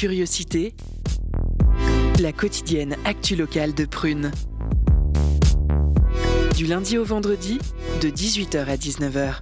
Curiosité, la quotidienne actu locale de Prune. Du lundi au vendredi, de 18h à 19h.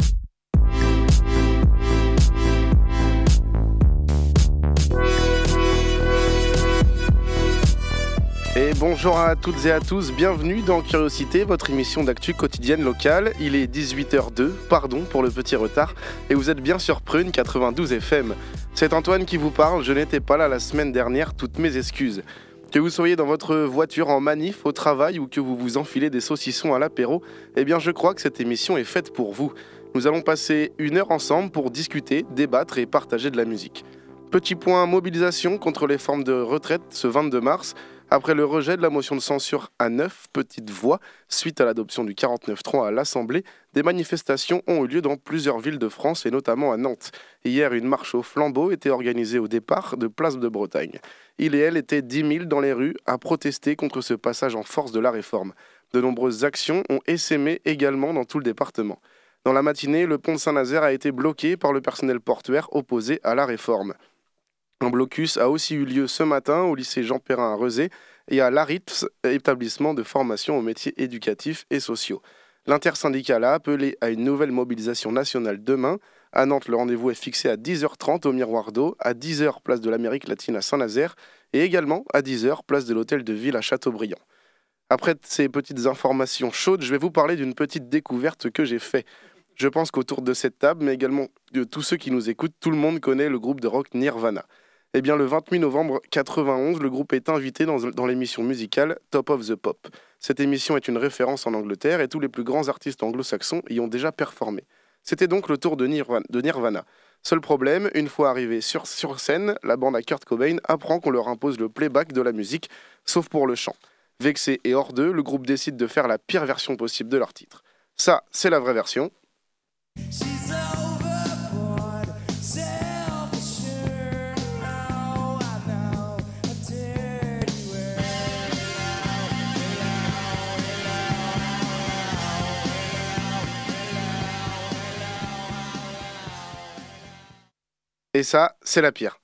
Et bonjour à toutes et à tous, bienvenue dans Curiosité, votre émission d'actu quotidienne locale. Il est 18h02, pardon pour le petit retard, et vous êtes bien sur Prune 92 FM. C'est Antoine qui vous parle, je n'étais pas là la semaine dernière, toutes mes excuses. Que vous soyez dans votre voiture en manif, au travail ou que vous vous enfilez des saucissons à l'apéro, eh bien je crois que cette émission est faite pour vous. Nous allons passer 1 heure ensemble pour discuter, débattre et partager de la musique. Petit point mobilisation contre les formes de retraite ce 22 mars. Après le rejet de la motion de censure à 9 petites voix, suite à l'adoption du 49.3 à l'Assemblée, des manifestations ont eu lieu dans plusieurs villes de France et notamment à Nantes. Hier, une marche au flambeau était organisée au départ de Place de Bretagne. Il et elle étaient 10 000 dans les rues à protester contre ce passage en force de la réforme. De nombreuses actions ont essaimé également dans tout le département. Dans la matinée, le pont de Saint-Nazaire a été bloqué par le personnel portuaire opposé à la réforme. Un blocus a aussi eu lieu ce matin au lycée Jean Perrin à Rezé et à l'ARIPS, établissement de formation aux métiers éducatifs et sociaux. L'intersyndicale a appelé à une nouvelle mobilisation nationale demain. À Nantes, le rendez-vous est fixé à 10h30 au Miroir d'eau, à 10h place de l'Amérique latine à Saint-Nazaire et également à 10h place de l'Hôtel de Ville à Châteaubriand. Après ces petites informations chaudes, je vais vous parler d'une petite découverte que j'ai faite. Je pense qu'autour de cette table, mais également de tous ceux qui nous écoutent, tout le monde connaît le groupe de rock Nirvana. Eh bien, le 28 novembre 1991, le groupe est invité dans l'émission musicale Top of the Pop. Cette émission est une référence en Angleterre et tous les plus grands artistes anglo-saxons y ont déjà performé. C'était donc le tour de Nirvana. Seul problème, une fois arrivé sur scène, la bande à Kurt Cobain apprend qu'on leur impose le playback de la musique, sauf pour le chant. Vexé et hors d'eux, le groupe décide de faire la pire version possible de leur titre. Ça, c'est la vraie version. Et ça, c'est la pire.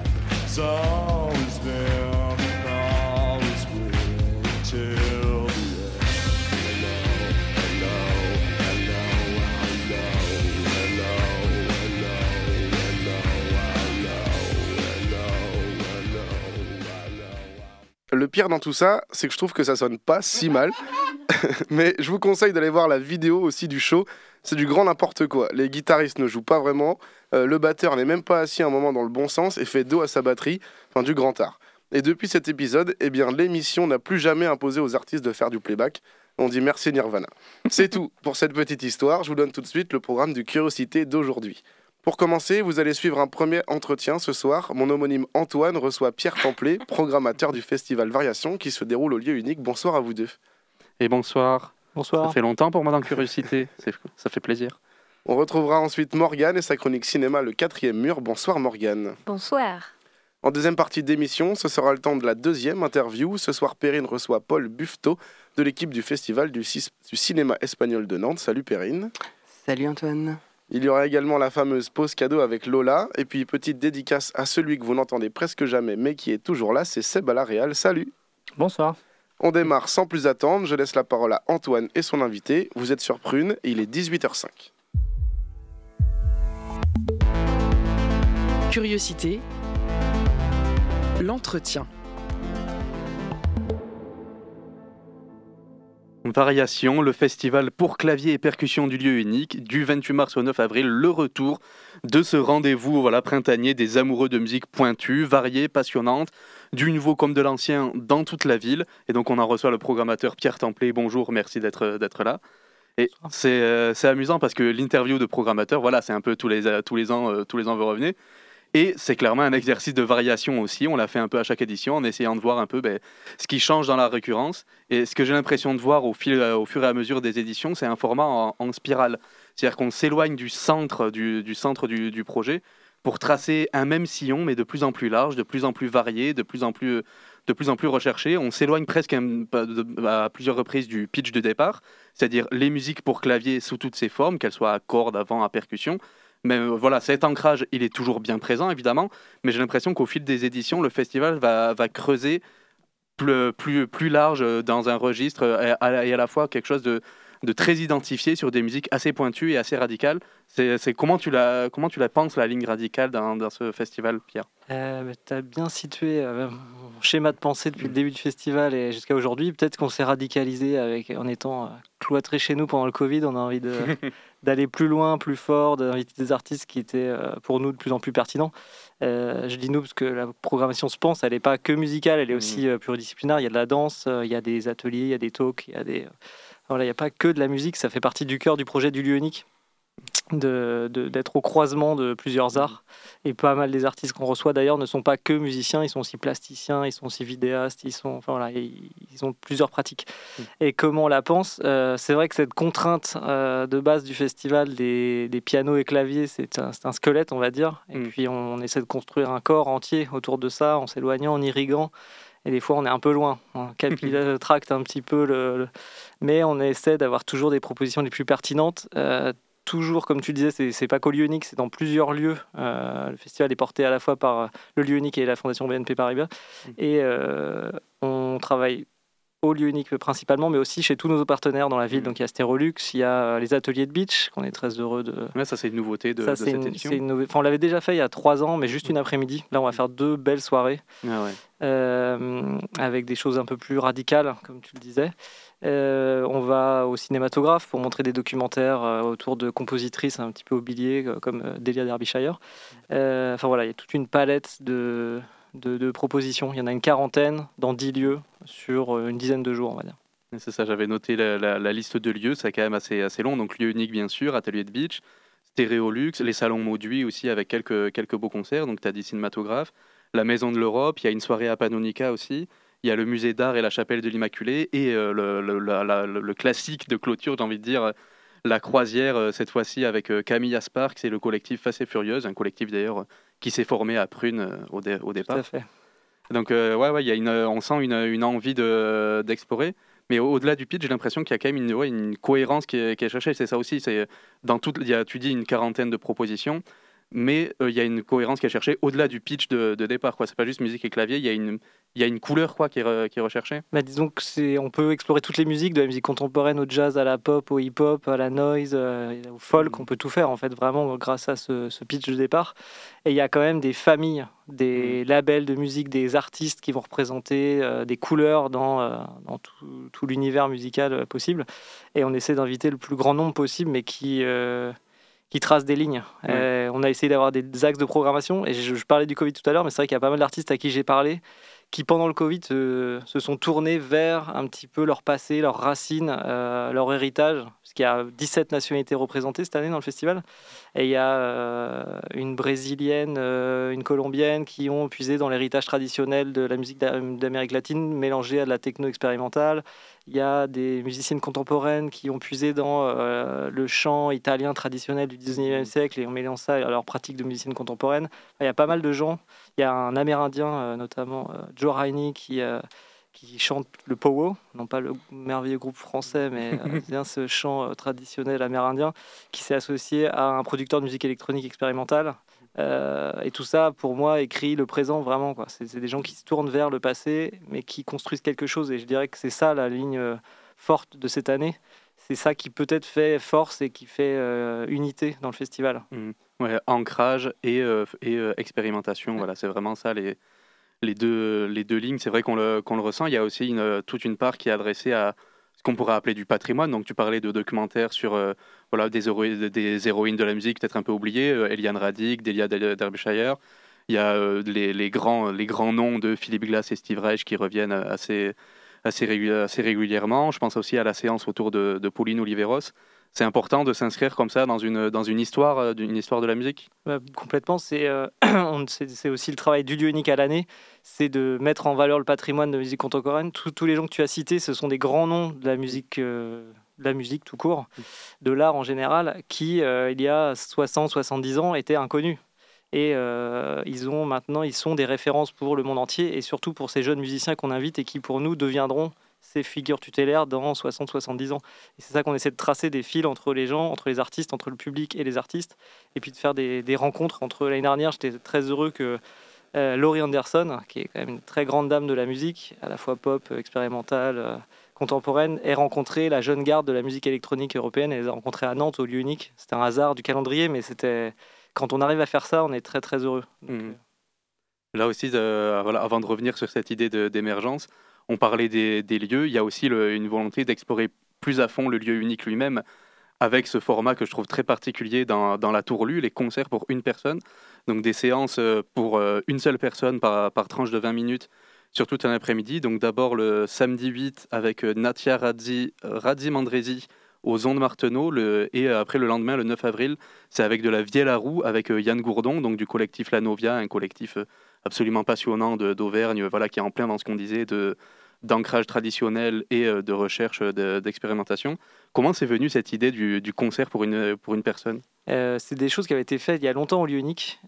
Le pire dans tout ça, c'est que je trouve que ça sonne pas si mal. Mais je vous conseille d'aller voir la vidéo aussi du show. C'est du grand n'importe quoi. Les guitaristes ne jouent pas vraiment. Le batteur n'est même pas assis un moment dans le bon sens et fait dos à sa batterie. Enfin, du grand art. Et depuis cet épisode, eh bien, l'émission n'a plus jamais imposé aux artistes de faire du playback. On dit merci Nirvana. C'est tout pour cette petite histoire. Je vous donne tout de suite le programme du Curiosité d'aujourd'hui. Pour commencer, vous allez suivre un premier entretien ce soir. Mon homonyme Antoine reçoit Pierre Templet, programmateur du festival Variation qui se déroule au lieu unique. Bonsoir à vous deux. Et bonsoir. Bonsoir. Ça fait longtemps pour moi dans Curiosité, ça fait plaisir. On retrouvera ensuite Morgane et sa chronique cinéma Le 4e mur. Bonsoir Morgane. Bonsoir. En deuxième partie d'émission, ce sera le temps de la deuxième interview. Ce soir, Perrine reçoit Paul Buffetot de l'équipe du festival du cinéma espagnol de Nantes. Salut Perrine. Salut Antoine. Il y aura également la fameuse pause cadeau avec Lola. Et puis, petite dédicace à celui que vous n'entendez presque jamais, mais qui est toujours là, c'est Seb à la Réal. Salut. Bonsoir. On démarre sans plus attendre. Je laisse la parole à Antoine et son invité. Vous êtes sur Prune et il est 18h05. Curiosité, l'entretien. Variation, le festival pour clavier et percussion du lieu unique, du 28 mars au 9 avril, le retour de ce rendez-vous printanier des amoureux de musique pointue, variée, passionnante, du nouveau comme de l'ancien dans toute la ville. Et donc on en reçoit le programmateur Pierre Templet. Bonjour, merci d'être là. Et c'est amusant parce que l'interview de programmateur, c'est un peu tous les ans vous revenez. Et c'est clairement un exercice de variation aussi. On l'a fait un peu à chaque édition en essayant de voir un peu ce qui change dans la récurrence. Et ce que j'ai l'impression de voir au fur et à mesure des éditions, c'est un format en spirale. C'est-à-dire qu'on s'éloigne du centre du projet pour tracer un même sillon, mais de plus en plus large, de plus en plus varié, de plus en plus recherché. On s'éloigne presque à plusieurs reprises du pitch de départ, c'est-à-dire les musiques pour clavier sous toutes ses formes, qu'elles soient à cordes, à vent, à percussion, Mais voilà, cet ancrage, il est toujours bien présent, évidemment, mais j'ai l'impression qu'au fil des éditions, le festival va creuser plus large dans un registre et à la fois quelque chose de très identifié sur des musiques assez pointues et assez radicales. C'est comment tu la penses, la ligne radicale dans ce festival, Pierre? Tu as bien situé mon schéma de pensée depuis le début du festival et jusqu'à aujourd'hui. Peut-être qu'on s'est radicalisé en étant cloîtré chez nous pendant le Covid. On a envie d'aller plus loin, plus fort, d'inviter des artistes qui étaient pour nous de plus en plus pertinents. Je dis nous parce que la programmation se pense, elle n'est pas que musicale, elle est aussi pluridisciplinaire. Il y a de la danse, il y a des ateliers, il y a des talks, il y a voilà, il n'y a pas que de la musique, ça fait partie du cœur du projet du lieu unique. D'être au croisement de plusieurs arts, et pas mal des artistes qu'on reçoit d'ailleurs ne sont pas que musiciens, ils sont aussi plasticiens, ils sont aussi vidéastes, ils ont plusieurs pratiques. Et comment on la pense, c'est vrai que cette contrainte de base du festival des pianos et claviers, c'est un squelette, on va dire, et puis on essaie de construire un corps entier autour de ça en s'éloignant, en irriguant. Et des fois, on est un peu loin. On tracte un petit peu, mais on essaie d'avoir toujours des propositions les plus pertinentes. Toujours, comme tu le disais, c'est pas qu'au lieu unique, c'est dans plusieurs lieux. Le festival est porté à la fois par le lieu unique et la Fondation BNP Paribas. Et on travaille au lieu unique principalement, mais aussi chez tous nos partenaires dans la ville. Donc il y a Stérolux, il y a les ateliers de beach, qu'on est très heureux de... Ouais, ça c'est une nouveauté de cette édition. On l'avait déjà fait il y a 3 ans, mais juste une après-midi. Là, on va faire 2 belles soirées, avec des choses un peu plus radicales, comme tu le disais. On va au cinématographe pour montrer des documentaires autour de compositrices un petit peu oubliées, comme Delia Derbyshire. Voilà, il y a toute une palette de propositions. Il y en a une quarantaine dans 10 lieux sur une dizaine de jours, on va dire. C'est ça, j'avais noté la liste de lieux, c'est quand même assez long. Donc lieu unique bien sûr, atelier de beach, Stéréolux, les salons Mauduit aussi avec quelques beaux concerts. Donc tu as dit cinématographe, la Maison de l'Europe, il y a une soirée à Pannonica aussi. Il y a le musée d'art et la chapelle de l'Immaculée et le classique de clôture, j'ai envie de dire, la croisière, cette fois-ci avec Camille Aspark, c'est le collectif Face et Furieuse, un collectif d'ailleurs qui s'est formé à Prune au départ. Tout à fait. Donc il y a on sent une envie d'explorer, mais au-delà du pitch, j'ai l'impression qu'il y a quand même une cohérence qui est cherchée. C'est ça aussi, tu dis une quarantaine de propositions, mais il y a une cohérence qui est cherchée au-delà du pitch de départ. C'est pas juste musique et clavier, il y a une couleur qui est recherchée. Disons que on peut explorer toutes les musiques, de la musique contemporaine au jazz, à la pop, au hip-hop, à la noise, au folk. On peut tout faire en fait, vraiment grâce à ce pitch de départ. Et il y a quand même des familles, des labels de musique, des artistes qui vont représenter des couleurs dans tout l'univers musical possible. Et on essaie d'inviter le plus grand nombre possible, mais qui tracent des lignes. On a essayé d'avoir des axes de programmation, et je parlais du Covid tout à l'heure, mais c'est vrai qu'il y a pas mal d'artistes à qui j'ai parlé qui, pendant le Covid, se sont tournés vers un petit peu leur passé, leurs racines, leur héritage, parce qu'il y a 17 nationalités représentées cette année dans le festival, et il y a une brésilienne, une colombienne qui ont puisé dans l'héritage traditionnel de la musique d'Amérique latine, mélangé à de la techno expérimentale. Il y a des musiciennes contemporaines qui ont puisé dans le chant italien traditionnel du 19e siècle et ont mélangé ça à leur pratique de musicienne contemporaine. Il y a pas mal de gens. Il y a un Amérindien, notamment Joe Rainey, qui chante le powo, non pas le merveilleux groupe français, mais bien ce chant traditionnel amérindien, qui s'est associé à un producteur de musique électronique expérimentale. Et tout ça, pour moi, écrit le présent vraiment, quoi. C'est des gens qui se tournent vers le passé, mais qui construisent quelque chose. Et je dirais que c'est ça la ligne forte de cette année. C'est ça qui peut-être fait force et qui fait unité dans le festival. Ouais, ancrage et expérimentation, voilà, c'est vraiment ça les deux lignes. C'est vrai qu'on le ressent. Il y a aussi toute une part qui est adressée à ce qu'on pourrait appeler du patrimoine. Donc tu parlais de documentaires sur des héroïnes de la musique peut-être un peu oubliées, Eliane Radic, Delia Derbyshire. Il y a les grands noms de Philippe Glass et Steve Reich qui reviennent assez régulièrement. Je pense aussi à la séance autour de Pauline Oliveros. C'est important de s'inscrire comme ça dans une histoire de la musique. Complètement, c'est aussi le travail du lieu unique à l'année, c'est de mettre en valeur le patrimoine de musique contemporaine. Tous les gens que tu as cités, ce sont des grands noms de la musique tout court, de l'art en général, qui il y a 60-70 ans étaient inconnus. Et ils sont des références pour le monde entier, et surtout pour ces jeunes musiciens qu'on invite et qui pour nous deviendront ces figures tutélaires dans 60-70 ans. Et c'est ça qu'on essaie de tracer des fils entre les gens, entre les artistes, entre le public et les artistes, et puis de faire des rencontres entre... L'année dernière, j'étais très heureux que Laurie Anderson, qui est quand même une très grande dame de la musique, à la fois pop, expérimentale, contemporaine, ait rencontré la jeune garde de la musique électronique européenne. Elle les a rencontrés à Nantes, au lieu unique. C'était un hasard du calendrier, mais quand on arrive à faire ça, on est très très heureux. Donc, Là aussi, voilà, avant de revenir sur cette idée d'émergence, on parlait des lieux. Il y a aussi une volonté d'explorer plus à fond le lieu unique lui-même, avec ce format que je trouve très particulier dans la Tourlue, les concerts pour une personne. Donc des séances pour une seule personne par tranche de 20 minutes sur tout un après-midi. Donc d'abord le samedi 8 avec Natia Radzimandresi aux Ondes Marteneau, et après le lendemain, le 9 avril, c'est avec de la vielle à roue, avec Yann Gourdon, donc du collectif La Novia, un collectif absolument passionnant d'Auvergne, voilà, qui est en plein dans ce qu'on disait d'ancrage traditionnel et de recherche d'expérimentation. Comment c'est venu cette idée du concert pour une personne ? C'est des choses qui avaient été faites il y a longtemps au lieu unique.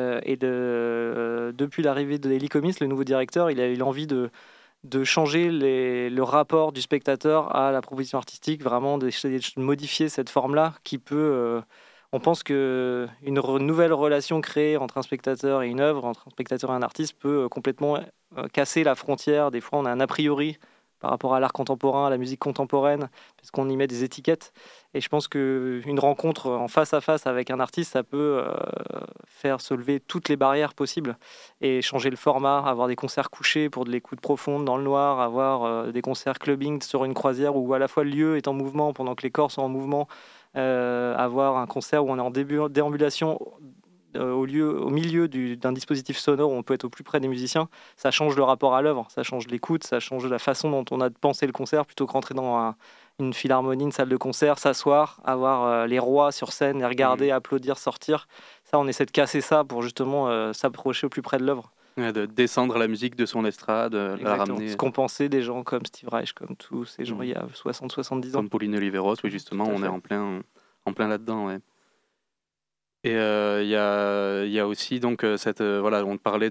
Depuis l'arrivée de Elie Comis, le nouveau directeur, il a eu l'envie de changer le rapport du spectateur à la proposition artistique, vraiment de modifier cette forme-là qui peut... on pense qu'une nouvelle relation créée entre un spectateur et une œuvre, entre un spectateur et un artiste, peut complètement casser la frontière. Des fois, on a un a priori par rapport à l'art contemporain, à la musique contemporaine, parce qu'on y met des étiquettes. Et je pense qu'une rencontre en face à face avec un artiste, ça peut faire se lever toutes les barrières possibles et changer le format, avoir des concerts couchés pour de l'écoute profonde dans le noir, avoir des concerts clubbing sur une croisière où à la fois le lieu est en mouvement pendant que les corps sont en mouvement, avoir un concert où on est en déambulation au milieu d'un dispositif sonore où on peut être au plus près des musiciens. Ça change le rapport à l'œuvre, ça change l'écoute, ça change la façon dont on a de penser le concert, plutôt que rentrer dans une philharmonie, une salle de concert, s'asseoir, avoir les rois sur scène et regarder, applaudir, sortir. Ça, on essaie de casser ça pour justement s'approcher au plus près de l'œuvre. De descendre la musique de son estrade, la ramener. Ce qu'on pensait des gens comme Steve Reich, comme tous ces gens il y a 60-70 ans. Comme Pauline Oliveros, oui, justement, on est en plein là-dedans, ouais. Et il y a aussi donc voilà, on parlait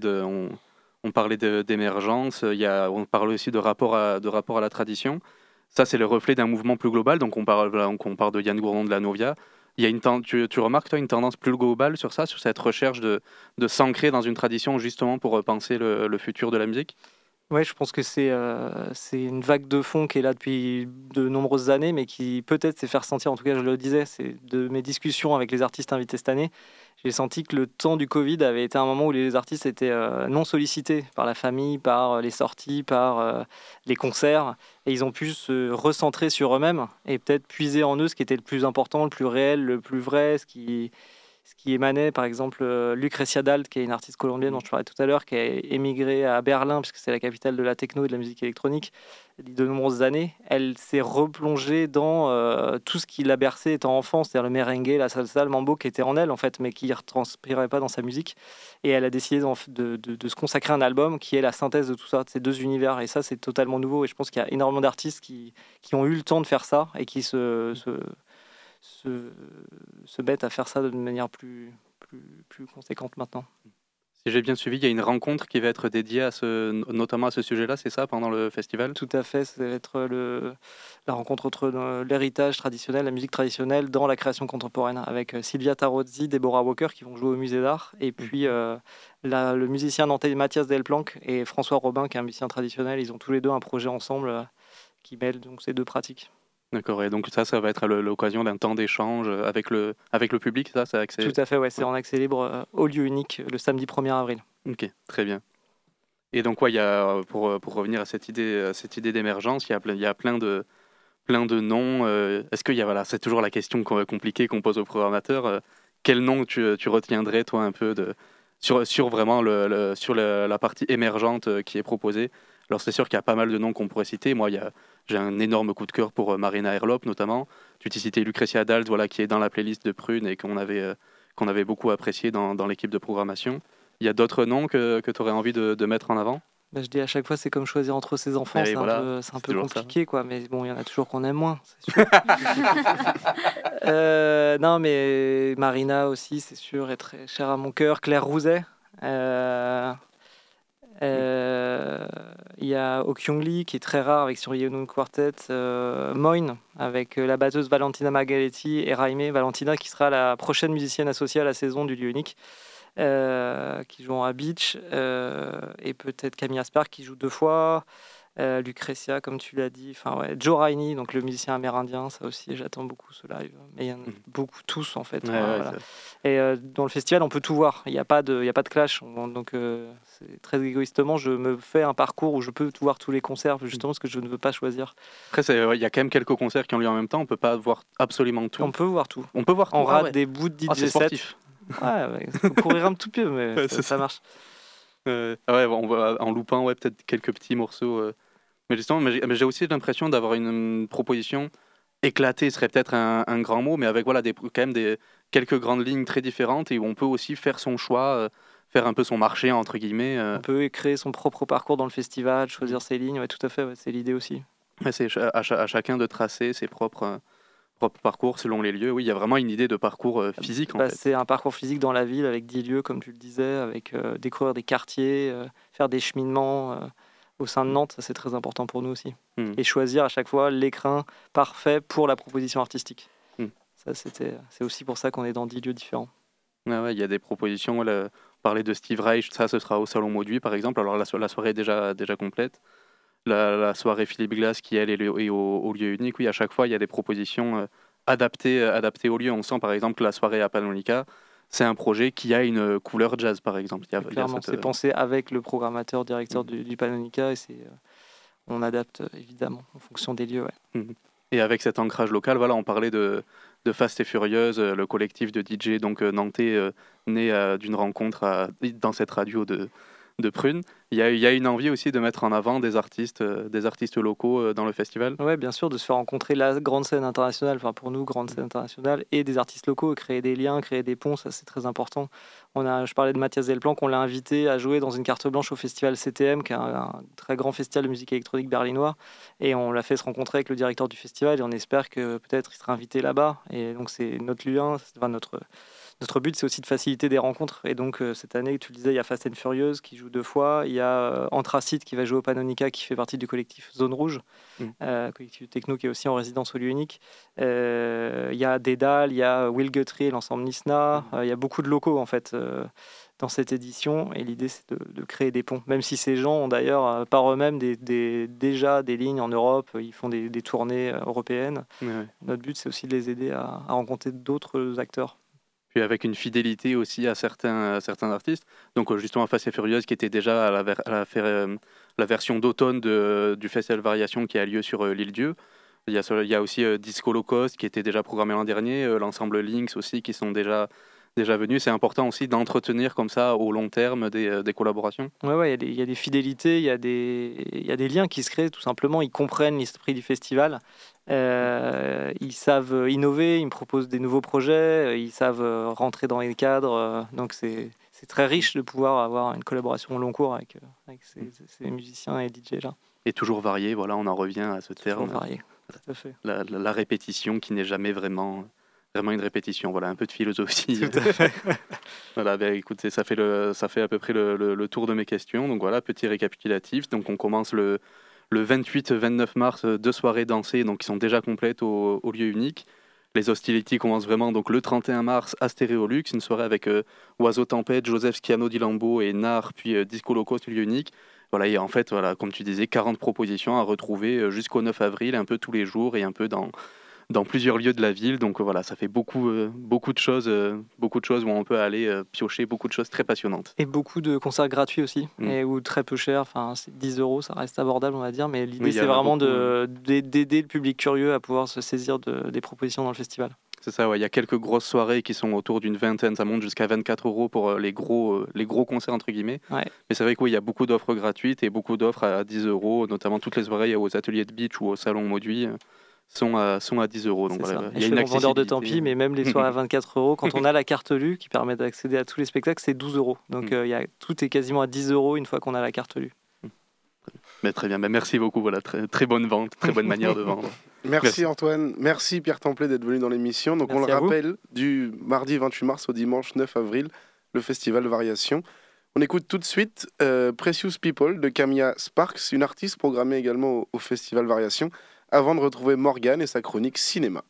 d'émergence, on parlait aussi de rapport à la tradition. Ça, c'est le reflet d'un mouvement plus global. Donc on parle de Yann Gourdon de La Novia. Il y a tu remarques toi une tendance plus globale sur ça, sur cette recherche de s'ancrer dans une tradition justement pour penser le futur de la musique. Ouais, je pense que c'est une vague de fond qui est là depuis de nombreuses années, mais qui peut-être s'est fait ressentir, en tout cas je le disais, c'est de mes discussions avec les artistes invités cette année, j'ai senti que le temps du Covid avait été un moment où les artistes étaient non sollicités par la famille, par les sorties, par les concerts, et ils ont pu se recentrer sur eux-mêmes et peut-être puiser en eux ce qui était le plus important, le plus réel, le plus vrai, ce qui émanait, par exemple, Lucrecia Dalt, qui est une artiste colombienne dont je parlais tout à l'heure, qui a émigré à Berlin, puisque c'est la capitale de la techno et de la musique électronique, de nombreuses années. Elle s'est replongée dans tout ce qui l'a bercée étant enfant, c'est-à-dire le merengue, la salsa, le mambo, qui était en elle, en fait, mais qui ne retranspirait pas dans sa musique. Et elle a décidé de se consacrer à un album qui est la synthèse de tout ça, de ces deux univers. Et ça, c'est totalement nouveau. Et je pense qu'il y a énormément d'artistes qui ont eu le temps de faire ça et qui se mettent à faire ça de manière plus conséquente maintenant. Si j'ai bien suivi, il y a une rencontre qui va être dédiée notamment à ce sujet-là, c'est ça, pendant le festival ? Tout à fait, ça va être la rencontre entre l'héritage traditionnel, la musique traditionnelle dans la création contemporaine, avec Sylvia Tarozzi, Deborah Walker qui vont jouer au musée d'art, et puis le musicien nantais Mathias Delplanque et François Robin qui est un musicien traditionnel. Ils ont tous les deux un projet ensemble qui mêle donc ces deux pratiques. D'accord, et donc ça va être l'occasion d'un temps d'échange avec le public, ça c'est accès... Tout à fait, ouais, c'est en accès libre au lieu unique le samedi 1er avril. Ok, très bien. Et donc il y a, pour revenir à cette idée d'émergence, il y a plein de noms. Est-ce qu'il y a, voilà, c'est toujours la question compliquée qu'on pose aux programmateurs. Quel nom tu retiendrais toi un peu sur vraiment sur la partie émergente qui est proposée ? Alors c'est sûr qu'il y a pas mal de noms qu'on pourrait citer. Moi, j'ai un énorme coup de cœur pour Marina Herlop notamment. Tu t'es cité Lucrecia Dalt, voilà, qui est dans la playlist de Prune et qu'on avait beaucoup apprécié dans l'équipe de programmation. Il y a d'autres noms que tu aurais envie de mettre en avant ? Je dis à chaque fois, c'est comme choisir entre ses enfants, c'est un peu compliqué, quoi. Mais bon, il y en a toujours qu'on aime moins, c'est sûr. Non, mais Marina aussi, c'est sûr, est très chère à mon cœur. Claire Rouzet. Il y a Ok Young Lee qui est très rare avec sur Yeonun Quartet, Moin avec la batteuse Valentina Margaletti et Raime Valentina qui sera la prochaine musicienne associée à la saison du lieu unique, qui joue à Beach, et peut-être Camille Asper qui joue 2 fois. Lucretia, comme tu l'as dit, Joe Rainey, donc le musicien amérindien, ça aussi, j'attends beaucoup ce live. Mais il y en a beaucoup, tous en fait. Voilà. Et dans le festival, on peut tout voir. Il n'y a pas de clash. Donc, c'est très égoïstement, je me fais un parcours où je peux voir tous les concerts, justement parce que je ne veux pas choisir. Après, il y a quand même quelques concerts qui ont lieu en même temps. On ne peut pas voir absolument tout. On peut voir tout. On peut voir tout. On rate des bouts de DJ set. Ouais, faut courir un tout peu, mais ça marche. En loupant peut-être quelques petits morceaux. Mais justement, j'ai aussi l'impression d'avoir une proposition éclatée, serait peut-être un grand mot, mais avec quand même quelques grandes lignes très différentes et où on peut aussi faire son choix, faire un peu son marché, entre guillemets. On peut créer son propre parcours dans le festival, choisir ses lignes, tout à fait, c'est l'idée aussi. C'est à chacun de tracer ses propres parcours selon les lieux. Oui, il y a vraiment une idée de parcours physique. En fait. C'est un parcours physique dans la ville avec 10 lieux, comme tu le disais, avec découvrir des quartiers, faire des cheminements au sein de Nantes, c'est très important pour nous aussi. Et choisir à chaque fois l'écrin parfait pour la proposition artistique. Ça, c'est aussi pour ça qu'on est dans 10 lieux différents. Il y a des propositions. Parler de Steve Reich, ça ce sera au Salon Mauduit par exemple. Alors la soirée est déjà complète. La soirée Philippe Glass qui elle est au lieu unique. Oui, à chaque fois il y a des propositions adaptées au lieu. On sent par exemple que la soirée à Pannonica, c'est un projet qui a une couleur jazz par exemple. Clairement, c'est pensé avec le programmateur directeur du Pannonica et on adapte évidemment en fonction des lieux. Et avec cet ancrage local, on parlait de Fast et Furieuse, le collectif de DJ donc nantais né d'une rencontre dans cette radio de Prune. Il y a une envie aussi de mettre en avant des artistes locaux dans le festival. Oui, bien sûr, de se faire rencontrer la grande scène internationale, pour nous, grande scène internationale, et des artistes locaux, créer des liens, créer des ponts, ça c'est très important. Je parlais de Mathias Delplanque, on l'a invité à jouer dans une carte blanche au festival CTM, qui est un très grand festival de musique électronique berlinois, et on l'a fait se rencontrer avec le directeur du festival, et on espère que peut-être il sera invité là-bas. Et donc c'est notre lien, notre but, c'est aussi de faciliter des rencontres. Et donc, cette année, tu le disais, il y a Fast and Furious qui joue 2 fois. Il y a Anthracite qui va jouer au Pannonica, qui fait partie du collectif Zone Rouge, collectif techno qui est aussi en résidence au lieu unique. Il y a Dédale, il y a Will Guthrie, l'ensemble Nisna. Il y a beaucoup de locaux, en fait, dans cette édition. Et l'idée, c'est de créer des ponts. Même si ces gens ont d'ailleurs, par eux-mêmes, déjà des lignes en Europe. Ils font des tournées européennes. Notre but, c'est aussi de les aider à rencontrer d'autres acteurs. Puis avec une fidélité aussi à certains artistes. Donc justement Fast et Furieuse qui était déjà à la version d'automne du Festival Variation qui a lieu sur l'Île-Dieu. Il y a aussi Disco Low Cost qui était déjà programmé l'an dernier, l'ensemble Lynx aussi qui sont déjà venus. C'est important aussi d'entretenir comme ça au long terme des collaborations. Ouais, il y a des fidélités, il y a des liens qui se créent tout simplement. Ils comprennent l'esprit du festival. Ils savent innover, ils me proposent des nouveaux projets, ils savent rentrer dans les cadres. Donc c'est très riche de pouvoir avoir une collaboration au long cours avec ces musiciens et DJ là. Et toujours varié, on en revient à ce terme. Toujours varié, tout à fait. La répétition qui n'est jamais vraiment une répétition, un peu de philosophie. Tout à fait. Écoutez, ça fait à peu près le tour de mes questions. Donc petit récapitulatif. Donc on commence le 28-29 mars, 2 soirées dansées, donc qui sont déjà complètes au lieu unique. Les hostilities commencent vraiment donc le 31 mars à Stéréolux, une soirée avec Oiseau Tempête, Joseph Schiano di Lambo et Nar, puis Disco Low Cost au lieu unique. Et en fait, comme tu disais, 40 propositions à retrouver jusqu'au 9 avril, un peu tous les jours et un peu dans plusieurs lieux de la ville. Donc ça fait beaucoup de choses où on peut aller piocher beaucoup de choses très passionnantes. Et beaucoup de concerts gratuits aussi, ou très peu chers. C'est 10 €, ça reste abordable, on va dire. Mais l'idée, c'est vraiment d'aider le public curieux à pouvoir se saisir des propositions dans le festival. C'est ça, il y a quelques grosses soirées qui sont autour d'une vingtaine, ça monte jusqu'à 24 € pour les gros concerts entre guillemets. Ouais. Mais c'est vrai qu'il y a beaucoup d'offres gratuites et beaucoup d'offres à 10 €, notamment toutes les soirées aux ateliers de beach ou au salon Mauduit sont à 10 €. Donc il y a une vendeur de Tempi, mais même les soirées à 24 €, quand on a la carte lue qui permet d'accéder à tous les spectacles, c'est 12 €. Donc tout est quasiment à 10 € une fois qu'on a la carte lue. Mais très bien, merci beaucoup. Très, très bonne vente, très bonne manière de vendre. Merci Antoine, merci Pierre Templet d'être venu dans l'émission. Donc merci on le rappelle, du mardi 28 mars au dimanche 9 avril, le festival Variation. On écoute tout de suite Precious People de Camilla Sparks, une artiste programmée également au Festival Variation, avant de retrouver Morgane et sa chronique cinéma.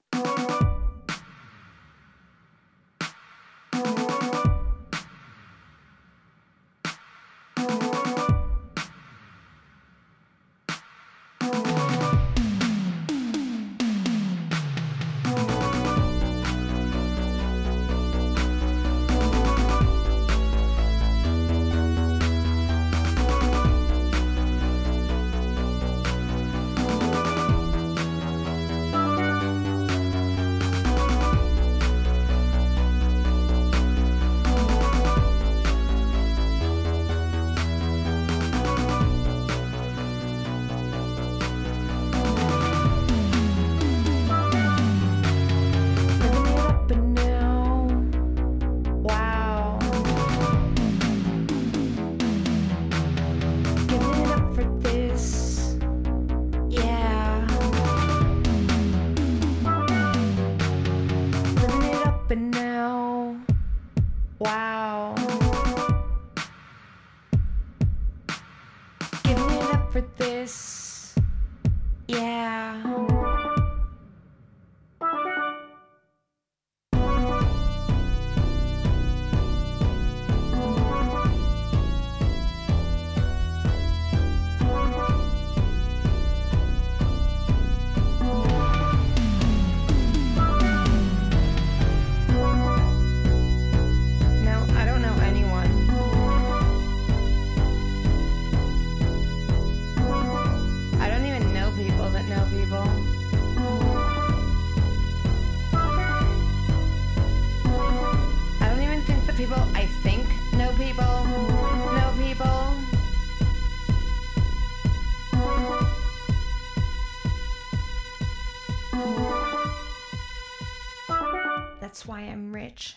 That's why I'm rich.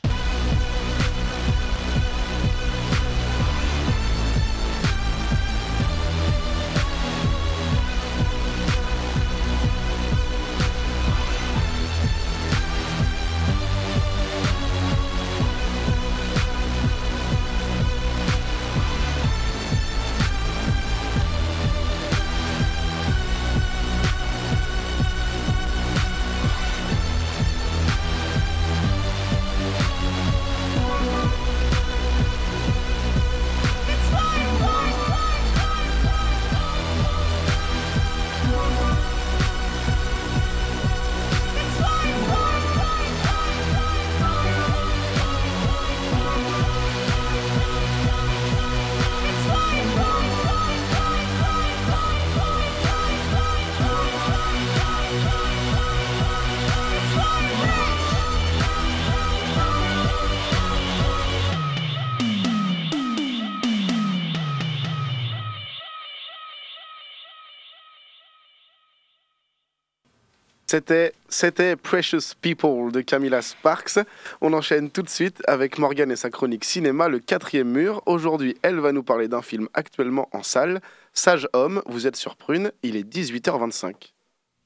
C'était Precious People de Camilla Sparks. On enchaîne tout de suite avec Morgane et sa chronique cinéma, Le 4e mur. Aujourd'hui, elle va nous parler d'un film actuellement en salle, Sage Homme. Vous êtes sur Prune, il est 18h25.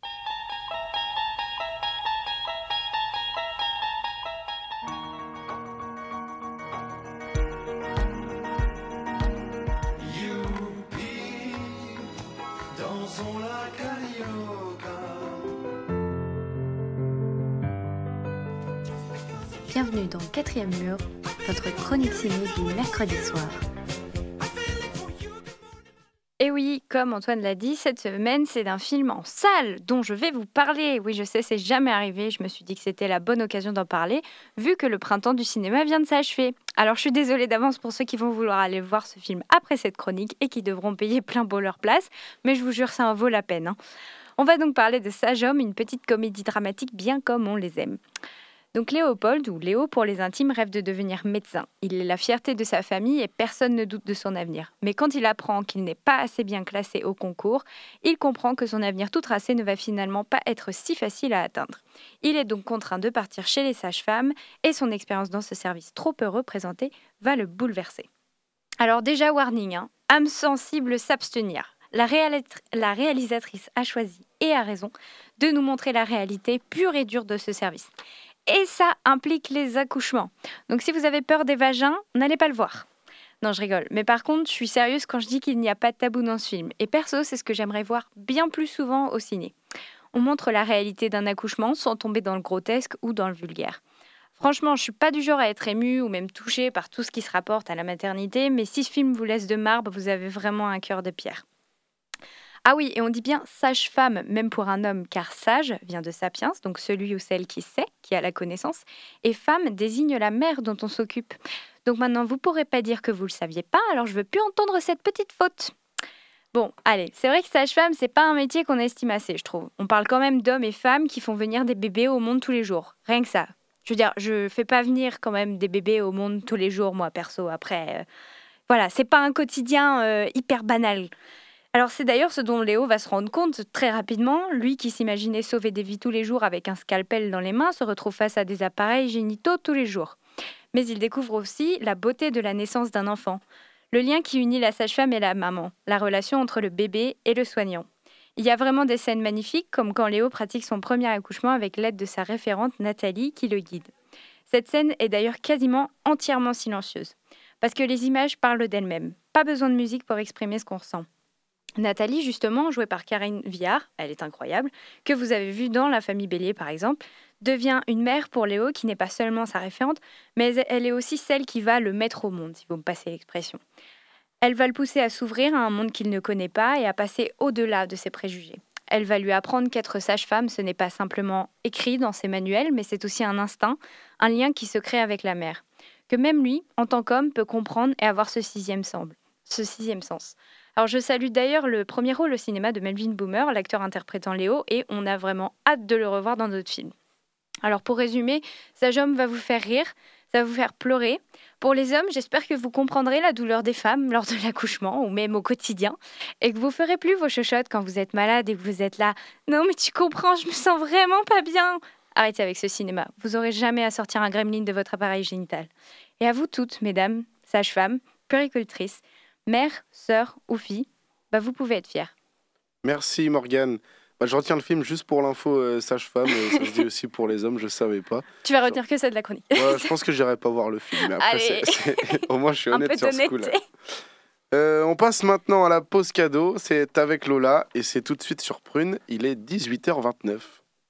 Bienvenue dans 4e mur, votre chronique ciné du mercredi soir. Et oui, comme Antoine l'a dit, cette semaine, c'est d'un film en salle dont je vais vous parler. Oui, je sais, c'est jamais arrivé. Je me suis dit que c'était la bonne occasion d'en parler, vu que le printemps du cinéma vient de s'achever. Alors, je suis désolée d'avance pour ceux qui vont vouloir aller voir ce film après cette chronique et qui devront payer plein pot leur place, mais je vous jure, ça en vaut la peine. On va donc parler de Sage Homme, une petite comédie dramatique bien comme on les aime. Donc Léopold, ou Léo pour les intimes, rêve de devenir médecin. Il est la fierté de sa famille et personne ne doute de son avenir. Mais quand il apprend qu'il n'est pas assez bien classé au concours, il comprend que son avenir tout tracé ne va finalement pas être si facile à atteindre. Il est donc contraint de partir chez les sages-femmes et son expérience dans ce service trop peu représenté va le bouleverser. Alors déjà warning, âme sensible s'abstenir. La réalisatrice a choisi, et a raison, de nous montrer la réalité pure et dure de ce service. Et ça implique les accouchements. Donc si vous avez peur des vagins, n'allez pas le voir. Non, je rigole. Mais par contre, je suis sérieuse quand je dis qu'il n'y a pas de tabou dans ce film. Et perso, c'est ce que j'aimerais voir bien plus souvent au ciné. On montre la réalité d'un accouchement sans tomber dans le grotesque ou dans le vulgaire. Franchement, je suis pas du genre à être émue ou même touchée par tout ce qui se rapporte à la maternité, mais si ce film vous laisse de marbre, vous avez vraiment un cœur de pierre. Ah oui, et on dit bien sage-femme, même pour un homme, car sage vient de sapiens, donc celui ou celle qui sait, qui a la connaissance, et femme désigne la mère dont on s'occupe. Donc maintenant, vous pourrez pas dire que vous le saviez pas, alors je veux plus entendre cette petite faute. Bon, allez, c'est vrai que sage-femme, c'est pas un métier qu'on estime assez, je trouve. On parle quand même d'hommes et femmes qui font venir des bébés au monde tous les jours. Rien que ça. Je veux dire, je fais pas venir quand même des bébés au monde tous les jours, moi, perso. Après, voilà, c'est pas un quotidien hyper banal. Alors c'est d'ailleurs ce dont Léo va se rendre compte très rapidement. Lui qui s'imaginait sauver des vies tous les jours avec un scalpel dans les mains se retrouve face à des appareils génitaux tous les jours. Mais il découvre aussi la beauté de la naissance d'un enfant. Le lien qui unit la sage-femme et la maman, la relation entre le bébé et le soignant. Il y a vraiment des scènes magnifiques, comme quand Léo pratique son premier accouchement avec l'aide de sa référente Nathalie qui le guide. Cette scène est d'ailleurs quasiment entièrement silencieuse, parce que les images parlent d'elles-mêmes. Pas besoin de musique pour exprimer ce qu'on ressent. Nathalie, justement, jouée par Karine Viard, elle est incroyable, que vous avez vue dans La Famille Bélier par exemple, devient une mère pour Léo qui n'est pas seulement sa référente, mais elle est aussi celle qui va le mettre au monde, si vous me passez l'expression. Elle va le pousser à s'ouvrir à un monde qu'il ne connaît pas et à passer au-delà de ses préjugés. Elle va lui apprendre qu'être sage-femme, ce n'est pas simplement écrit dans ses manuels, mais c'est aussi un instinct, un lien qui se crée avec la mère. Que même lui, en tant qu'homme, peut comprendre et avoir ce sixième sens. Alors je salue d'ailleurs le premier rôle au cinéma de Melvin Boomer, l'acteur interprétant Léo, et on a vraiment hâte de le revoir dans d'autres films. Alors pour résumer, Sage Homme va vous faire rire, ça va vous faire pleurer. Pour les hommes, j'espère que vous comprendrez la douleur des femmes lors de l'accouchement ou même au quotidien et que vous ferez plus vos chochottes quand vous êtes malade et que vous êtes là « Non mais tu comprends, je me sens vraiment pas bien !» Arrêtez avec ce cinéma, vous n'aurez jamais à sortir un gremlin de votre appareil génital. Et à vous toutes, mesdames, sages-femmes, puéricultrices, mères, sœurs ou filles, vous pouvez être fiers. Merci Morgane. Je retiens le film juste pour l'info sage-femme, ça se dit aussi pour les hommes, je savais pas. Tu vas retenir que ça de la chronique. Ouais, je pense que j'irai pas voir le film, mais après, au moins je suis honnête sur ce coup-là. On passe maintenant à la pause cadeau, c'est avec Lola et c'est tout de suite sur Prune, il est 18h29.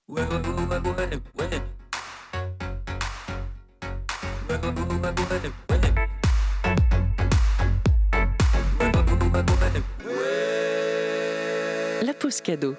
La pause cadeau.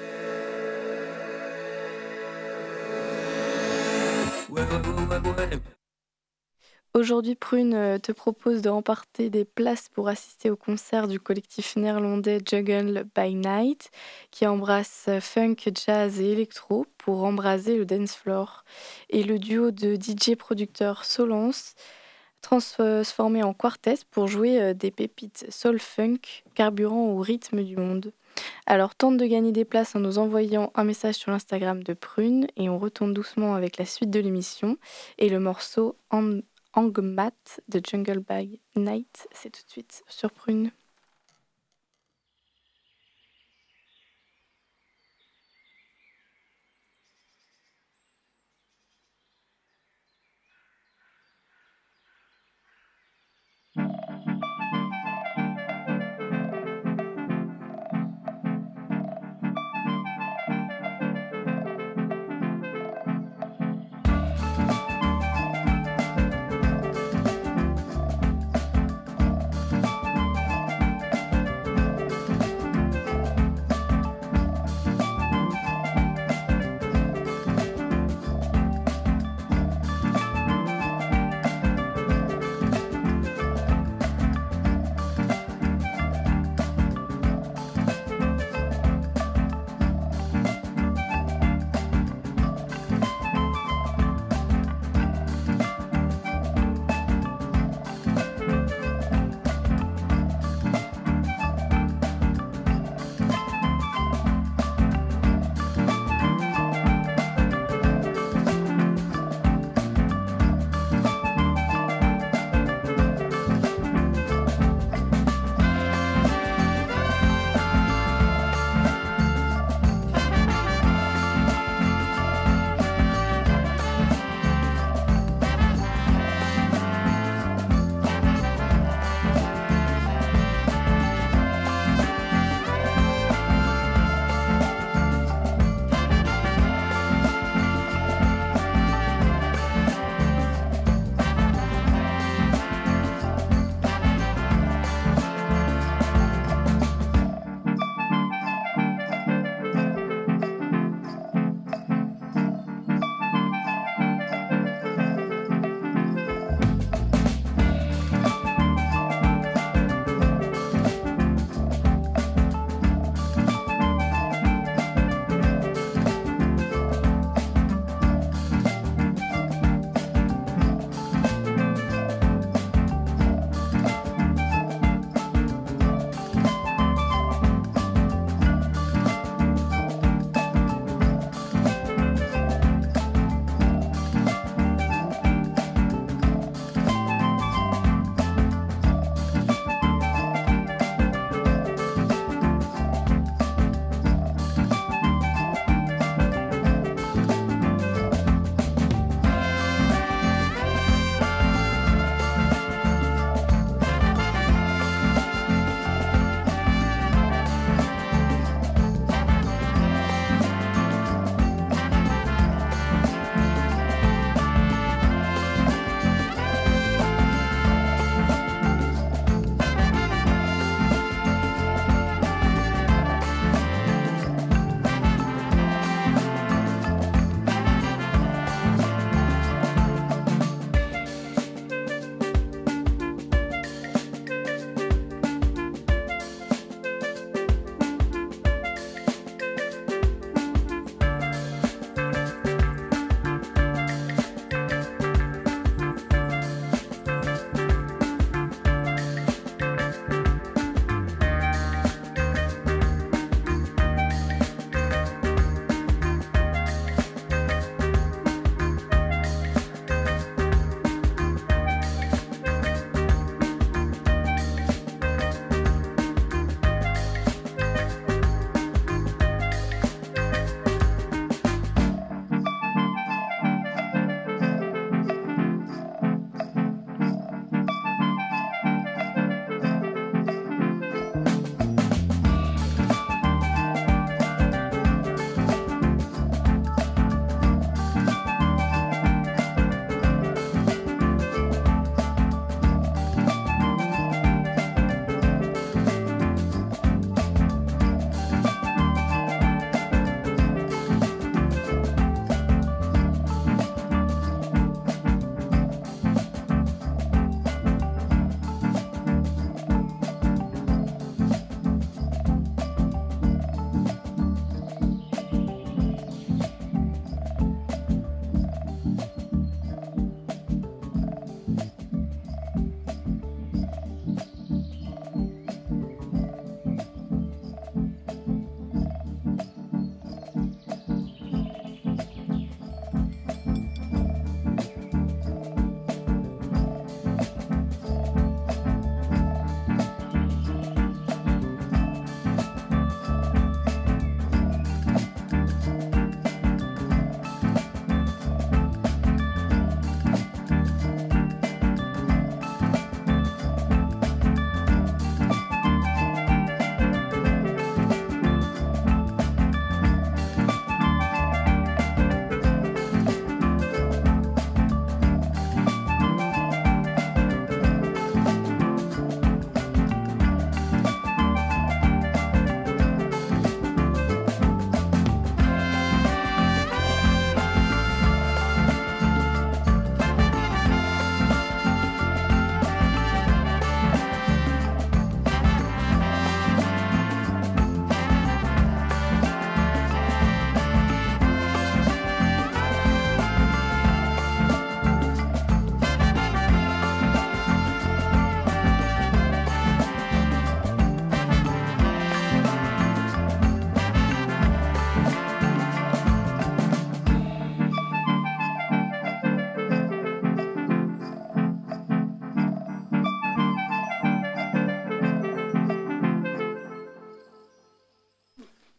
Aujourd'hui, Prune te propose de remporter des places pour assister au concert du collectif néerlandais Jungle by Night qui embrasse funk, jazz et électro pour embraser le dance floor. Et le duo de DJ producteurs Solence transformé en quartet pour jouer des pépites soul-funk carburant au rythme du monde. Alors tente de gagner des places en nous envoyant un message sur l'Instagram de Prune et on retourne doucement avec la suite de l'émission et le morceau Angmat de Jungle by Night, c'est tout de suite sur Prune.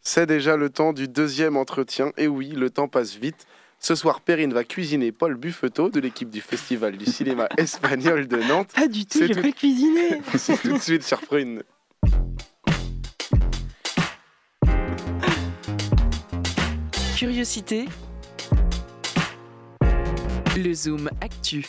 C'est déjà le temps du deuxième entretien. Et oui, le temps passe vite. Ce soir, Perrine va cuisiner Paul Buffeteau de l'équipe du Festival du cinéma espagnol de Nantes. Pas du tout, je vais pas le cuisiner. C'est tout de suite sur Prune. Curiosité. Le Zoom Actu.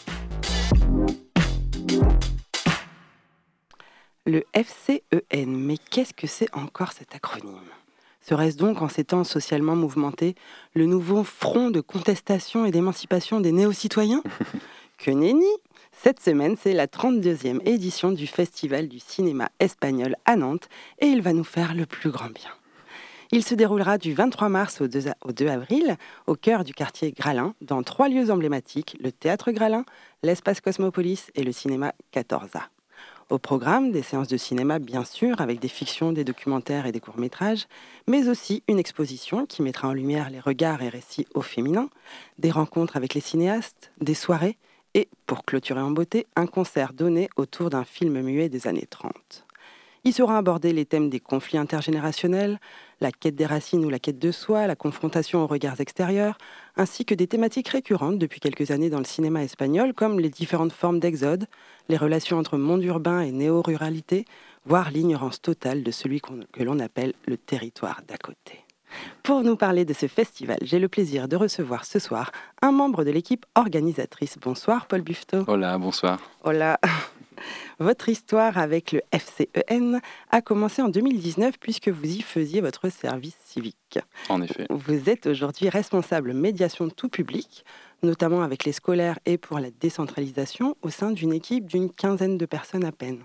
Le FCEN, mais qu'est-ce que c'est encore cet acronyme ? Serait-ce donc, en ces temps socialement mouvementés, le nouveau front de contestation et d'émancipation des néo-citoyens ? Que nenni ! Cette semaine, c'est la 32e édition du Festival du cinéma espagnol à Nantes et il va nous faire le plus grand bien. Il se déroulera du 23 mars au 2 avril, au cœur du quartier Gralin, dans 3 lieux emblématiques, le Théâtre Gralin, l'Espace Cosmopolis et le cinéma 14A. Au programme, des séances de cinéma, bien sûr, avec des fictions, des documentaires et des courts-métrages, mais aussi une exposition qui mettra en lumière les regards et récits au féminin, des rencontres avec les cinéastes, des soirées et, pour clôturer en beauté, un concert donné autour d'un film muet des années 30. Y seront abordés les thèmes des conflits intergénérationnels, la quête des racines ou la quête de soi, la confrontation aux regards extérieurs, ainsi que des thématiques récurrentes depuis quelques années dans le cinéma espagnol, comme les différentes formes d'exode, les relations entre monde urbain et néo-ruralité, voire l'ignorance totale de celui que l'on appelle le territoire d'à côté. Pour nous parler de ce festival, j'ai le plaisir de recevoir ce soir un membre de l'équipe organisatrice. Bonsoir Paul Buffeteau. Hola, bonsoir. Hola. Votre histoire avec le FCEN a commencé en 2019 puisque vous y faisiez votre service civique. En effet. Vous êtes aujourd'hui responsable médiation tout public, notamment avec les scolaires et pour la décentralisation, au sein d'une équipe d'une 15aine de personnes à peine.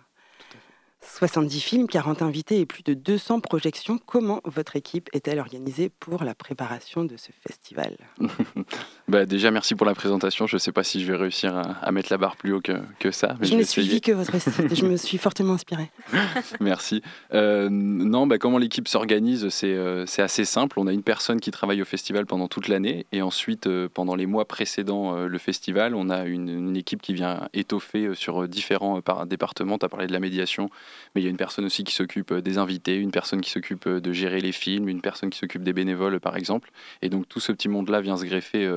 70 films, 40 invités et plus de 200 projections. Comment votre équipe est-elle organisée pour la préparation de ce festival ? Déjà, merci pour la présentation. Je ne sais pas si je vais réussir à mettre la barre plus haut que ça. Mais je n'ai suivi que votre site. Je me suis fortement inspirée. Merci. Comment l'équipe s'organise, c'est assez simple. On a une personne qui travaille au festival pendant toute l'année. Et ensuite, pendant les mois précédant le festival, on a une équipe qui vient étoffer sur différents départements. Tu as parlé de la médiation. Mais il y a une personne aussi qui s'occupe des invités, une personne qui s'occupe de gérer les films, une personne qui s'occupe des bénévoles, par exemple. Et donc, tout ce petit monde-là vient se greffer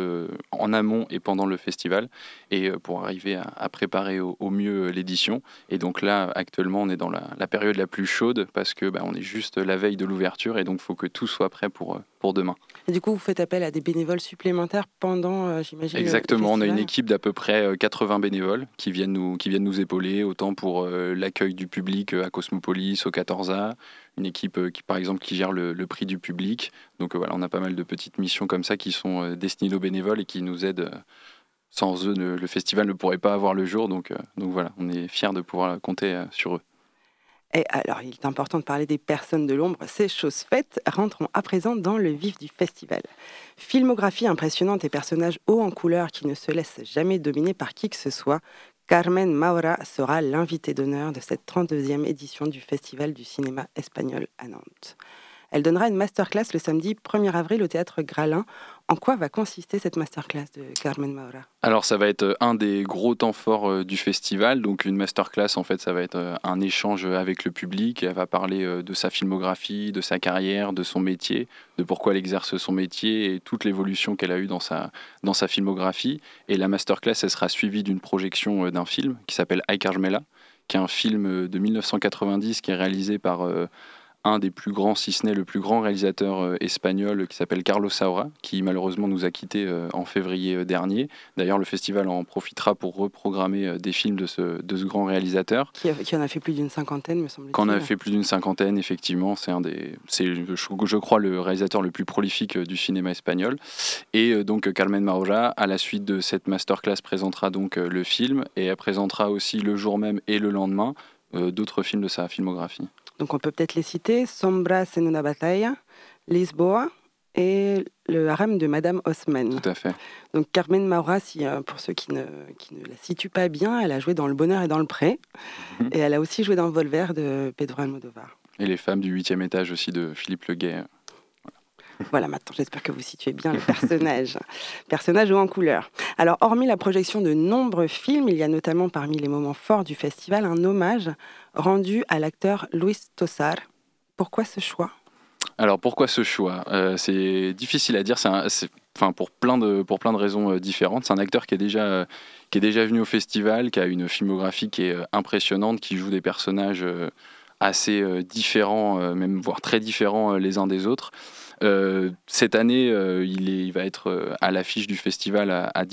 en amont et pendant le festival, et pour arriver à préparer au mieux l'édition. Et donc là, actuellement, on est dans la période la plus chaude, parce que on est juste la veille de l'ouverture, et donc il faut que tout soit prêt pour demain. Et du coup, vous faites appel à des bénévoles supplémentaires pendant, j'imagine, exactement, on a une équipe d'à peu près 80 bénévoles qui viennent nous épauler, autant pour l'accueil du public à Cosmopolis, au 14A, une équipe qui gère le prix du public. Donc voilà, on a pas mal de petites missions comme ça qui sont destinées aux bénévoles et qui nous aident. Sans eux, le festival ne pourrait pas avoir le jour. Donc voilà, on est fiers de pouvoir compter sur eux. Et alors, il est important de parler des personnes de l'ombre, c'est chose faite. Rentrons à présent dans le vif du festival. Filmographie impressionnante et personnages hauts en couleur qui ne se laissent jamais dominer par qui que ce soit. Carmen Maura sera l'invitée d'honneur de cette 32e édition du Festival du cinéma espagnol à Nantes. Elle donnera une masterclass le samedi 1er avril au Théâtre Gralin. En quoi va consister cette masterclass de Carmen Maura ? Alors ça va être un des gros temps forts du festival. Donc une masterclass, en fait, ça va être un échange avec le public. Elle va parler de sa filmographie, de sa carrière, de son métier, de pourquoi elle exerce son métier et toute l'évolution qu'elle a eue dans sa filmographie. Et la masterclass, elle sera suivie d'une projection d'un film qui s'appelle Ay Carmela, qui est un film de 1990 qui est réalisé par un des plus grands, si ce n'est le plus grand réalisateur espagnol qui s'appelle Carlos Saura, qui malheureusement nous a quittés en février dernier. D'ailleurs, le festival en profitera pour reprogrammer des films de ce grand réalisateur. Qui en a fait plus d'une cinquantaine, me semble-t-il. Qu'en a fait plus d'une cinquantaine, effectivement. C'est je crois, le réalisateur le plus prolifique du cinéma espagnol. Et donc, Carmen Maura, à la suite de cette masterclass, présentera donc le film, et elle présentera aussi le jour même et le lendemain d'autres films de sa filmographie. Donc on peut peut-être les citer, Sombras en una batalla, Lisboa et le harem de Madame Haussmann. Tout à fait. Donc Carmen Maura, pour ceux qui ne la situent pas bien, elle a joué dans Le Bonheur et dans le Pré, et elle a aussi joué dans Volver de Pedro Almodóvar. Et Les femmes du 8e étage aussi de Philippe Leguet. Voilà, maintenant j'espère que vous situez bien le personnage haut en couleur. Alors, hormis la projection de nombreux films, il y a notamment parmi les moments forts du festival un hommage rendu à l'acteur Luis Tosar. Pourquoi ce choix ? Alors pourquoi ce choix ? C'est difficile à dire, pour plein de raisons différentes. C'est un acteur qui est déjà venu au festival, qui a une filmographie qui est impressionnante, qui joue des personnages assez différents, même voire très différents les uns des autres. Cette année, il va être à l'affiche du festival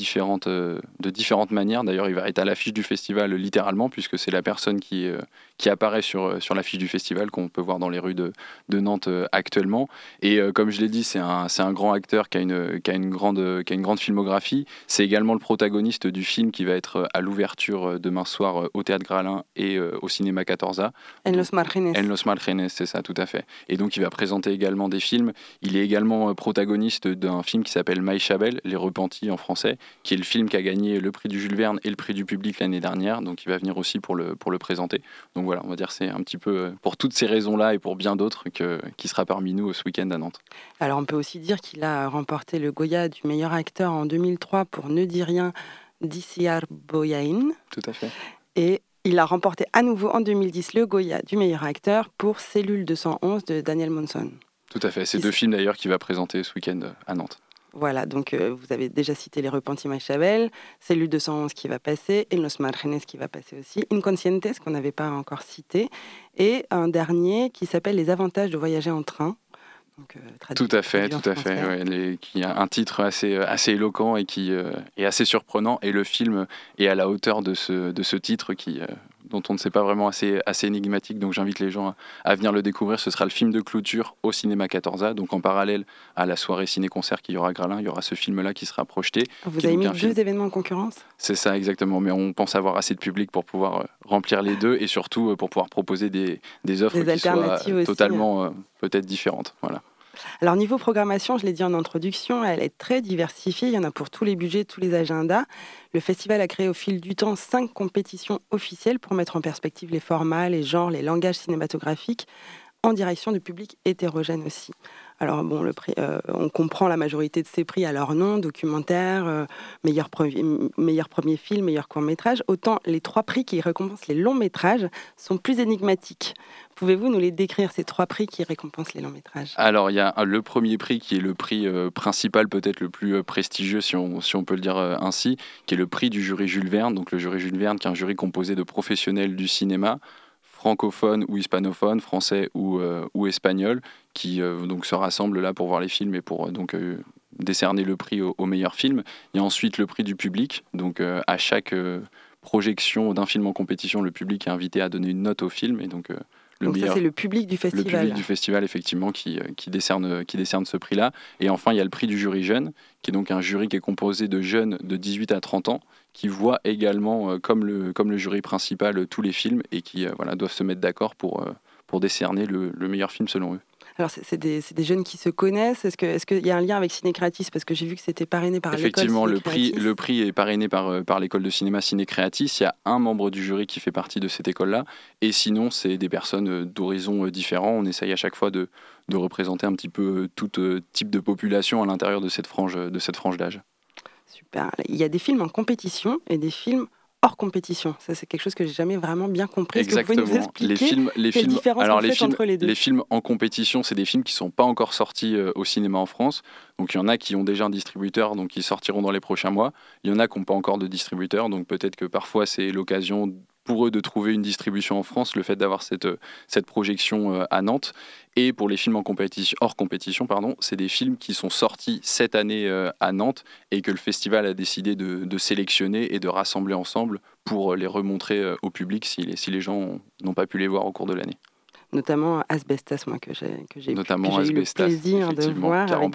de différentes manières. D'ailleurs, il va être à l'affiche du festival littéralement, puisque c'est la personne qui apparaît sur l'affiche du festival qu'on peut voir dans les rues de Nantes actuellement. Et comme je l'ai dit, c'est un grand acteur qui a une grande filmographie. C'est également le protagoniste du film qui va être à l'ouverture demain soir au Théâtre Gralin et au cinéma 14A. En Los Márgenes. En Los Márgenes, c'est ça, tout à fait. Et donc, il va présenter également des films. Il est également protagoniste d'un film qui s'appelle Maïchabel, Les Repentis en français, qui est le film qui a gagné le prix du Jules Verne et le prix du public l'année dernière. Donc, il va venir aussi pour le présenter. Donc voilà, on va dire c'est un petit peu pour toutes ces raisons-là et pour bien d'autres qui sera parmi nous ce week-end à Nantes. Alors, on peut aussi dire qu'il a remporté le Goya du meilleur acteur en 2003 pour Ne dis rien d'Isiar Boyain. Tout à fait. Et il a remporté à nouveau en 2010 le Goya du meilleur acteur pour Cellule 211 de Daniel Monson. Tout à fait. C'est deux films d'ailleurs qu'il va présenter ce week-end à Nantes. Voilà, donc vous avez déjà cité Les Repentis Maïchabel, Cellule 211 qui va passer, En Los Márgenes qui va passer aussi, Inconscientes qu'on n'avait pas encore cité, et un dernier qui s'appelle Les avantages de voyager en train. Donc, tout à fait. Ouais, qui a un titre assez éloquent et qui est assez surprenant. Et le film est à la hauteur de ce titre dont on ne sait pas vraiment assez énigmatique. Donc j'invite les gens à venir le découvrir. Ce sera le film de clôture au cinéma 14A. Donc en parallèle à la soirée ciné-concert qu'il y aura à Gralin, il y aura ce film-là qui sera projeté. Vous avez mis deux événements en concurrence ? C'est ça, exactement. Mais on pense avoir assez de public pour pouvoir remplir les deux et surtout pour pouvoir proposer des offres qui soient totalement peut-être différentes. Voilà. Alors niveau programmation, je l'ai dit en introduction, elle est très diversifiée, il y en a pour tous les budgets, tous les agendas. Le festival a créé au fil du temps 5 compétitions officielles pour mettre en perspective les formats, les genres, les langages cinématographiques en direction de publics hétérogènes aussi. Alors bon, le prix, on comprend la majorité de ces prix à leur nom, documentaire, meilleur premier film, meilleur court-métrage. Autant les 3 prix qui récompensent les longs métrages sont plus énigmatiques. Pouvez-vous nous les décrire, ces 3 prix qui récompensent les longs métrages ? Alors, il y a le premier prix qui est le prix principal, peut-être le plus prestigieux, si on peut le dire ainsi, qui est le prix du jury Jules Verne. Donc le jury Jules Verne, qui est un jury composé de professionnels du cinéma, francophones ou hispanophones, français ou espagnols, qui donc se rassemblent là pour voir les films et pour décerner le prix au meilleur film. Il y a ensuite le prix du public. Donc à chaque projection d'un film en compétition, le public est invité à donner une note au film. Et donc ça, c'est le public du festival. Le public du festival, effectivement, qui décerne ce prix-là. Et enfin, il y a le prix du jury jeune, qui est donc un jury qui est composé de jeunes de 18 à 30 ans, qui voient également, comme le jury principal, tous les films et qui doivent se mettre d'accord pour décerner le meilleur film selon eux. Alors, c'est des jeunes qui se connaissent. Est-ce qu'il y a un lien avec Ciné-Créatis ? Parce que j'ai vu que c'était parrainé par l'école Effectivement, Ciné-Créatis. le prix est parrainé par l'école de cinéma Ciné-Créatis. Il y a un membre du jury qui fait partie de cette école-là. Et sinon, c'est des personnes d'horizons différents. On essaye à chaque fois de représenter un petit peu tout type de population à l'intérieur de cette frange d'âge. Super. Il y a des films en compétition et des films hors compétition. Ça, c'est quelque chose que j'ai jamais vraiment bien compris. Exactement. Est-ce que vous pouvez nous expliquer quelle différence entre les deux ? Les films en compétition, c'est des films qui ne sont pas encore sortis au cinéma en France. Donc il y en a qui ont déjà un distributeur, donc qui sortiront dans les prochains mois. Il y en a qui n'ont pas encore de distributeur, donc peut-être que parfois c'est l'occasion pour eux de trouver une distribution en France, le fait d'avoir cette projection à Nantes. Et pour les films hors compétition, c'est des films qui sont sortis cette année à Nantes et que le festival a décidé de sélectionner et de rassembler ensemble pour les remontrer au public si les gens n'ont pas pu les voir au cours de l'année. Notamment Asbestas, moi, que j'ai eu le plaisir de voir, qui a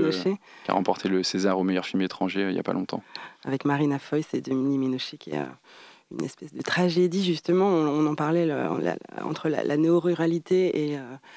remporté le César au meilleur film étranger il n'y a pas longtemps. Avec Marina Foïs et Denis Ménochet, qui a une espèce de tragédie, justement. On en parlait entre la néo-ruralité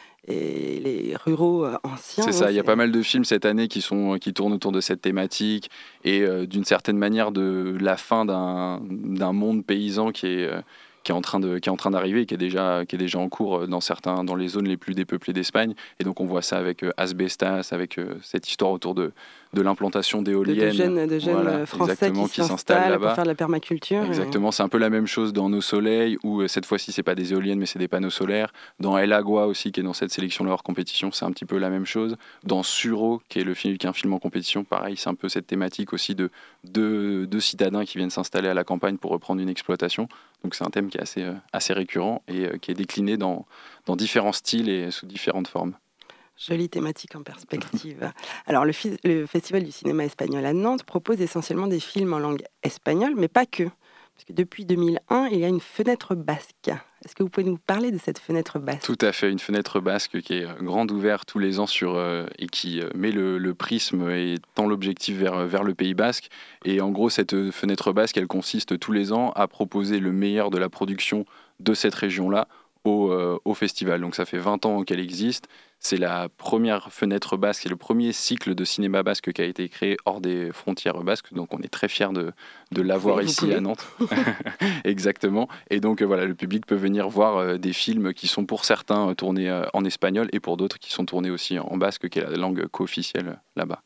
et les ruraux anciens. C'est ça, il y a pas mal de films cette année qui tournent autour de cette thématique et d'une certaine manière de la fin d'un monde paysan qui qui est en train d'arriver et qui est déjà en cours dans les zones les plus dépeuplées d'Espagne. Et donc on voit ça avec Asbestas, avec cette histoire autour de l'implantation d'éoliennes. De jeunes Français qui s'installent là-bas pour faire de la permaculture. Exactement, c'est un peu la même chose dans Nos Soleils, où cette fois-ci c'est pas des éoliennes mais c'est des panneaux solaires. Dans El Agua aussi, qui est dans cette sélection hors compétition, c'est un petit peu la même chose. Dans Suro, qui est un film en compétition, pareil, c'est un peu cette thématique aussi de deux citadins qui viennent s'installer à la campagne pour reprendre une exploitation. Donc c'est un thème qui est assez récurrent et qui est décliné dans différents styles et sous différentes formes. Jolie thématique en perspective. Alors, le Festival du cinéma espagnol à Nantes propose essentiellement des films en langue espagnole, mais pas que. Parce que depuis 2001, il y a une fenêtre basque. Est-ce que vous pouvez nous parler de cette fenêtre basque ? Tout à fait, une fenêtre basque qui est grande ouverte tous les ans et qui met le prisme et tend l'objectif vers le Pays basque. Et en gros, cette fenêtre basque, elle consiste tous les ans à proposer le meilleur de la production de cette région-là au festival. Donc ça fait 20 ans qu'elle existe. C'est la première fenêtre basque, c'est le premier cycle de cinéma basque qui a été créé hors des frontières basques. Donc on est très fiers de l'avoir ici à Nantes. Exactement. Et donc voilà, le public peut venir voir des films qui sont pour certains tournés en espagnol et pour d'autres qui sont tournés aussi en basque, qui est la langue co-officielle là-bas.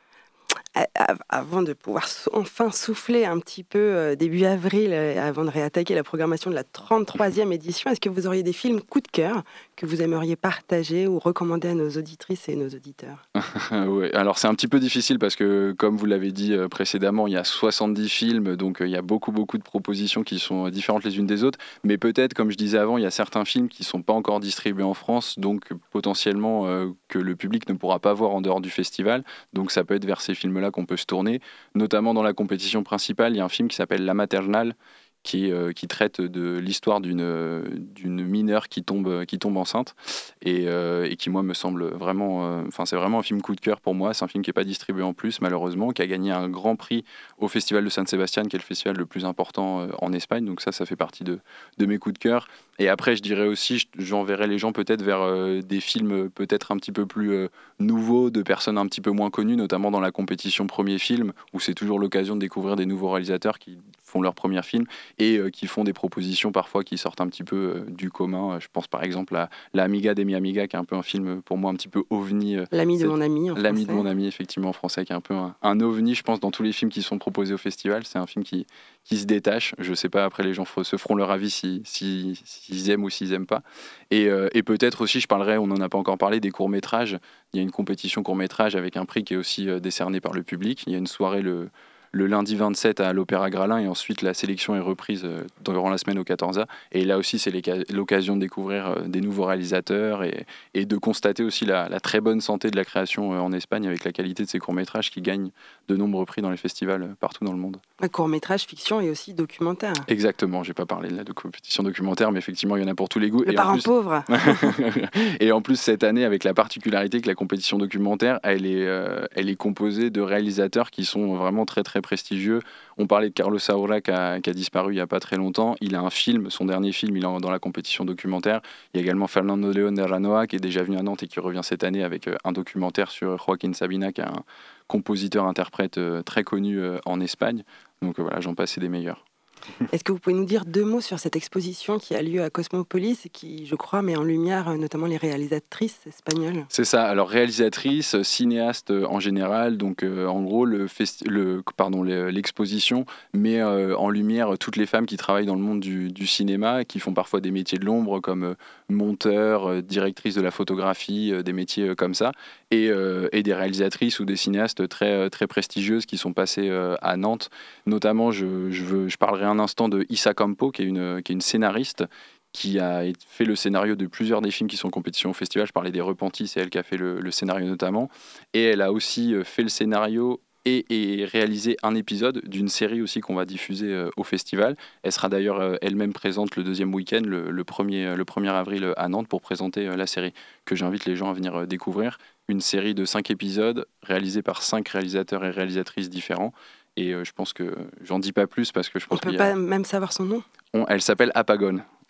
Avant de pouvoir enfin souffler un petit peu début avril, avant de réattaquer la programmation de la 33e édition, est-ce que vous auriez des films coup de cœur que vous aimeriez partager ou recommander à nos auditrices et nos auditeurs ? Ouais, alors c'est un petit peu difficile parce que, comme vous l'avez dit précédemment, il y a 70 films, donc il y a beaucoup de propositions qui sont différentes les unes des autres. Mais peut-être, comme je disais avant, il y a certains films qui ne sont pas encore distribués en France, donc potentiellement que le public ne pourra pas voir en dehors du festival. Donc ça peut être vers ces films-là qu'on peut se tourner, notamment dans la compétition principale. Il y a un film qui s'appelle La Maternelle qui traite de l'histoire d'une mineure qui tombe enceinte et qui, moi, me semble vraiment... c'est vraiment un film coup de cœur pour moi. C'est un film qui n'est pas distribué en plus, malheureusement, qui a gagné un grand prix au Festival de San Sebastián, qui est le festival le plus important en Espagne. Donc ça fait partie de mes coups de cœur. Et après, je dirais aussi, j'enverrai les gens peut-être vers des films peut-être un petit peu plus nouveaux, de personnes un petit peu moins connues, notamment dans la compétition premier film, où c'est toujours l'occasion de découvrir des nouveaux réalisateurs qui font leur premier film et qui font des propositions parfois qui sortent un petit peu du commun. Je pense par exemple à La Amiga de mi Amiga, qui est un peu un film pour moi un petit peu ovni. L'ami de mon ami en L'ami français. de mon ami, effectivement, en français, qui est un peu un ovni, je pense, dans tous les films qui sont proposés au festival. C'est un film qui se détache. Je sais pas, après les gens se feront leur avis s'ils aiment ou s'ils aiment pas. Et peut-être aussi, je parlerai, on n'en a pas encore parlé, des courts-métrages. Il y a une compétition court-métrage avec un prix qui est aussi décerné par le public. Il y a une soirée le lundi 27 à l'Opéra Gralin et ensuite la sélection est reprise durant la semaine au 14A. Et là aussi, c'est l'occasion de découvrir des nouveaux réalisateurs et de constater aussi la très bonne santé de la création en Espagne avec la qualité de ces courts-métrages qui gagnent de nombreux prix dans les festivals partout dans le monde. Un court-métrage, fiction et aussi documentaire. Exactement, je n'ai pas parlé de la compétition documentaire, mais effectivement, il y en a pour tous les goûts. Le parent pauvre. Et en plus, cette année, avec la particularité que la compétition documentaire, elle est composée de réalisateurs qui sont vraiment très, très prestigieux. On parlait de Carlos Saura qui a disparu il n'y a pas très longtemps. Il a un film, son dernier film, il est dans la compétition documentaire. Il y a également Fernando León de Aranoa qui est déjà venu à Nantes et qui revient cette année avec un documentaire sur Joaquín Sabina, qui est un compositeur-interprète très connu en Espagne. Donc voilà, j'en passe, c'est des meilleurs. Est-ce que vous pouvez nous dire 2 mots sur cette exposition qui a lieu à Cosmopolis et qui, je crois, met en lumière notamment les réalisatrices espagnoles ? C'est ça. Alors réalisatrices, cinéastes en général. Donc en gros, l'exposition met en lumière toutes les femmes qui travaillent dans le monde du cinéma, qui font parfois des métiers de l'ombre comme monteur, directrice de la photographie, des métiers comme ça, et des réalisatrices ou des cinéastes très très prestigieuses qui sont passées à Nantes. Notamment, je parlerai un instant de Issa Campo, qui est une scénariste qui a fait le scénario de plusieurs des films qui sont en compétition au festival. Je parlais des Repentis, c'est elle qui a fait le scénario notamment. Et elle a aussi fait le scénario et réalisé un épisode d'une série aussi qu'on va diffuser au festival. Elle sera d'ailleurs elle-même présente le deuxième week-end, le 1er avril à Nantes, pour présenter la série, que j'invite les gens à venir découvrir. Une série de 5 épisodes réalisée par 5 réalisateurs et réalisatrices différents. Et je pense que j'en dis pas plus parce que je pense On peut pas même savoir son nom ? Elle s'appelle Apagone.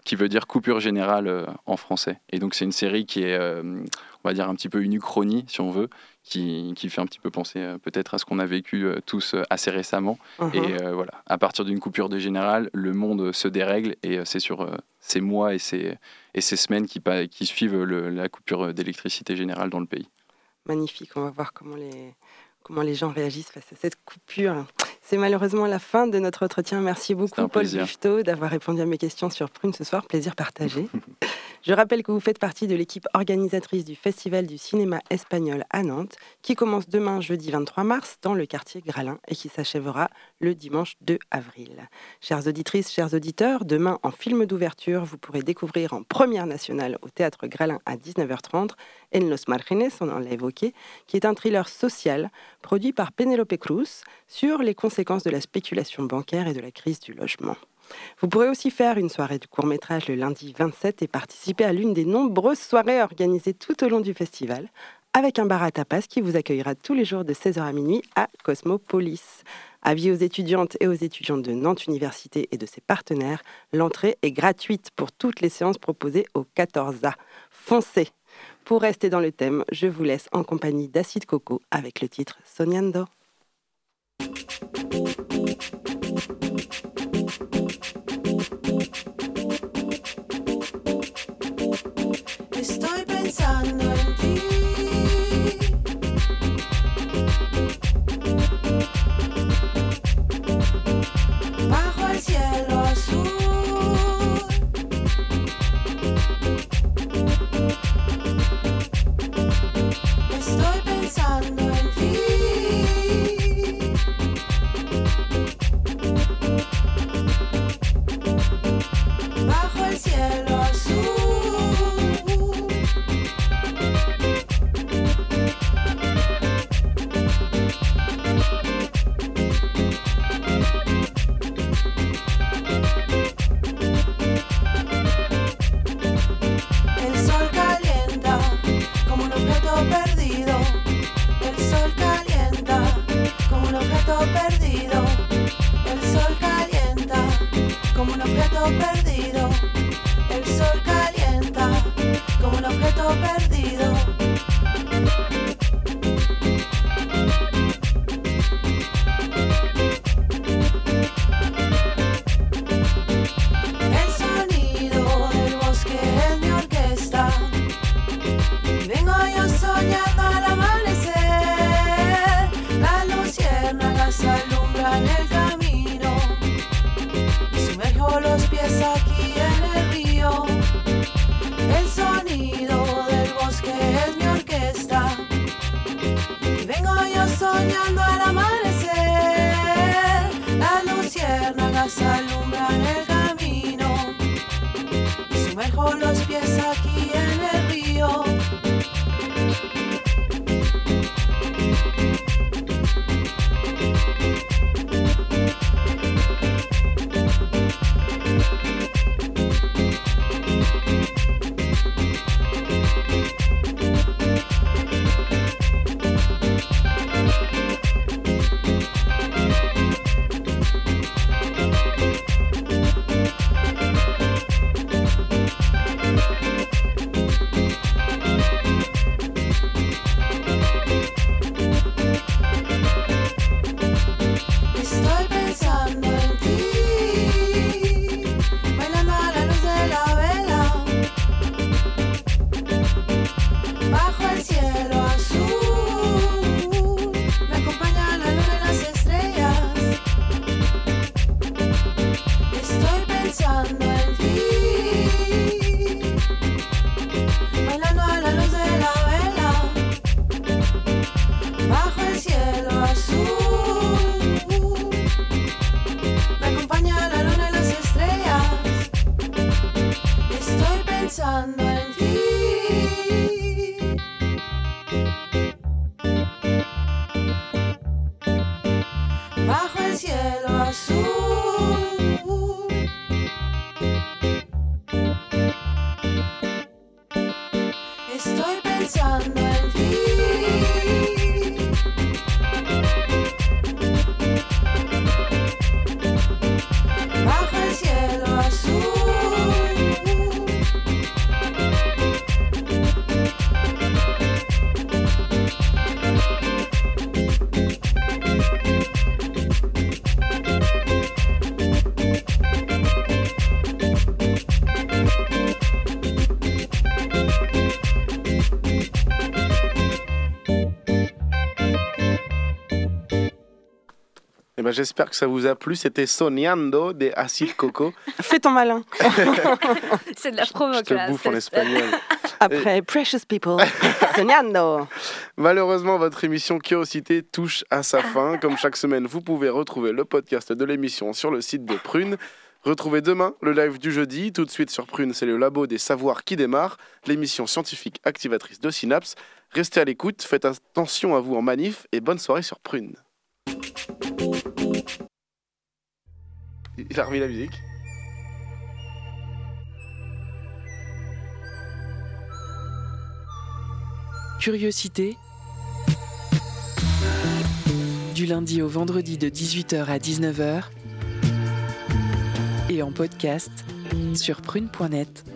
qui veut dire coupure générale en français. Et donc c'est une série qui est, on va dire, un petit peu une uchronie, si on veut, qui fait un petit peu penser peut-être à ce qu'on a vécu tous assez récemment. Et voilà, à partir d'une coupure de générale, le monde se dérègle et c'est sur ces mois et ces semaines qui suivent la coupure d'électricité générale dans le pays. Magnifique, on va voir comment les gens réagissent face à cette coupure. C'est malheureusement la fin de notre entretien. Merci beaucoup Paul Buffetot d'avoir répondu à mes questions sur Prune ce soir. Plaisir partagé. Je rappelle que vous faites partie de l'équipe organisatrice du Festival du cinéma espagnol à Nantes, qui commence demain, jeudi 23 mars, dans le quartier Gralin et qui s'achèvera le dimanche 2 avril. Chères auditrices, chers auditeurs, demain en film d'ouverture, vous pourrez découvrir en première nationale au Théâtre Gralin à 19h30 En los Márgenes, on l'a évoqué, qui est un thriller social produit par Penélope Cruz sur les conséquences de la spéculation bancaire et de la crise du logement. Vous pourrez aussi faire une soirée du court-métrage le lundi 27 et participer à l'une des nombreuses soirées organisées tout au long du festival avec un bar à tapas qui vous accueillera tous les jours de 16h à minuit à Cosmopolis. Avis aux étudiantes et aux étudiants de Nantes Université et de ses partenaires, l'entrée est gratuite pour toutes les séances proposées au 14A. Foncez! Pour rester dans le thème, je vous laisse en compagnie d'Acid Coco avec le titre Soñando. Estoy pensando en ti. Bajo el cielo azul. Estoy pensando en ti. Bajo el cielo azul. El sol calienta como un objeto perdido. El sol calienta como un objeto perdido. El sol calienta como un objeto perdido. El sol calienta como un objeto perdido. El sonido del bosque es mi orquesta. Y vengo yo soñando al amanecer. Las luciérnagas alumbran el camino. Y sumerjo los pies aquí en el río. El sonido del bosque es mi orquesta. Y vengo yo soñando al amanecer. Las luciérnagas alumbran el camino. Y sumerjo los pies aquí en el río. ben, j'espère que ça vous a plu. C'était Soñando de Acid Coco. Fais ton malin. C'est de la provoque, Je te là. bouffe en C'est- espagnol. Après Precious People. Soñando. Malheureusement, votre émission Curiosité touche à sa fin. Comme chaque semaine, vous pouvez retrouver le podcast de l'émission sur le site de Prune. Retrouvez demain le live du jeudi. Tout de suite sur Prune, c'est le Labo des Savoirs qui démarre, l'émission scientifique activatrice de Synapse. Restez à l'écoute, faites attention à vous en manif et bonne soirée sur Prune. Il a remis la musique. Curiosité. Du lundi au vendredi de 18h à 19h. Et en podcast sur prune.net.